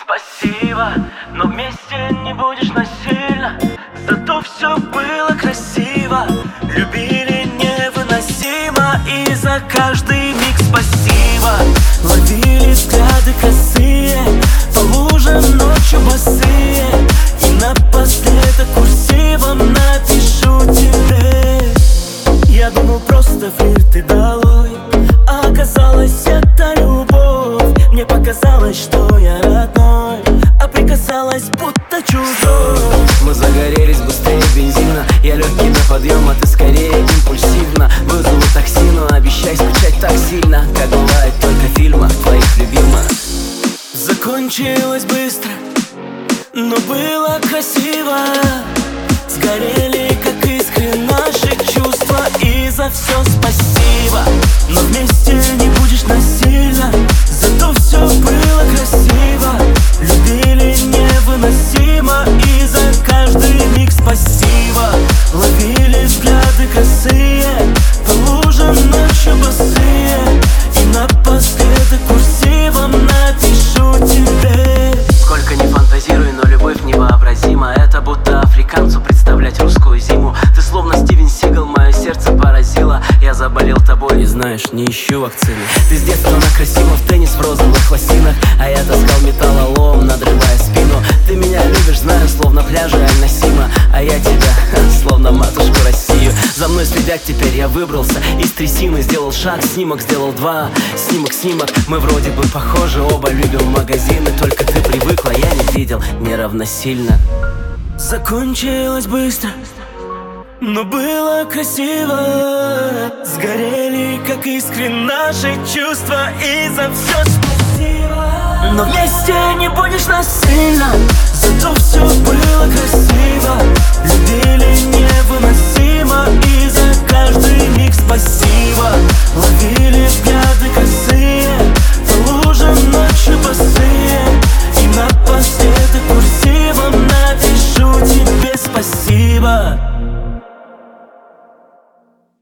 спасибо, но вместе не будешь насильно. Зато все было красиво, любили невыносимо. И за каждый миг спасибо. Ловили взгляды косые, по лужам ночью босые. И напоследок курсивом напишу тебе: я думал, просто флирт и долой, а оказалось, это любовь. Мне показалось, что я родной, а прикасалась, будто чужой. Мы загорелись быстрее бензина. Я легкий на подъем, а ты скорее импульсивно. Вызову такси, но обещай скучать так сильно, как бывает только в фильмах твоих любимых. Закончилось быстро, но было красиво. Сгорели, как искры, наши чувства. И за все спасибо, но вместе не будешь насильно. Зато все было красиво, любили невыносимо. И за каждый миг спасибо. Ловили взгляды косые, по лужам ночью босые. И напоследок курсивом напишу тебе: Сколько не фантазируй, но любовь невообразима. Это будто африканцу представлять русскую зиму. Ты словно Стивен Сигал, мое сердце поразило. Я заболел тобой и знаешь, не ищу вакцины. Ты с детства накрасила в теннис в розовых лосинах, а я таскал металлолом, надрывая спину. Ты меня любишь, знаю, словно пляжи Аль-Насима, а я тебя, словно матушку Россию. За мной следят, теперь я выбрался из трясины. Сделал шаг, снимок, сделал два. Снимок, мы вроде бы похожи. Оба любим магазины, только ты привыкла, я не видел, не равносильно. Закончилось быстро, но было красиво. Сгорели, как искры, наши чувства. И за все спасибо, но вместе не будешь насильно. Зато все было красиво, любили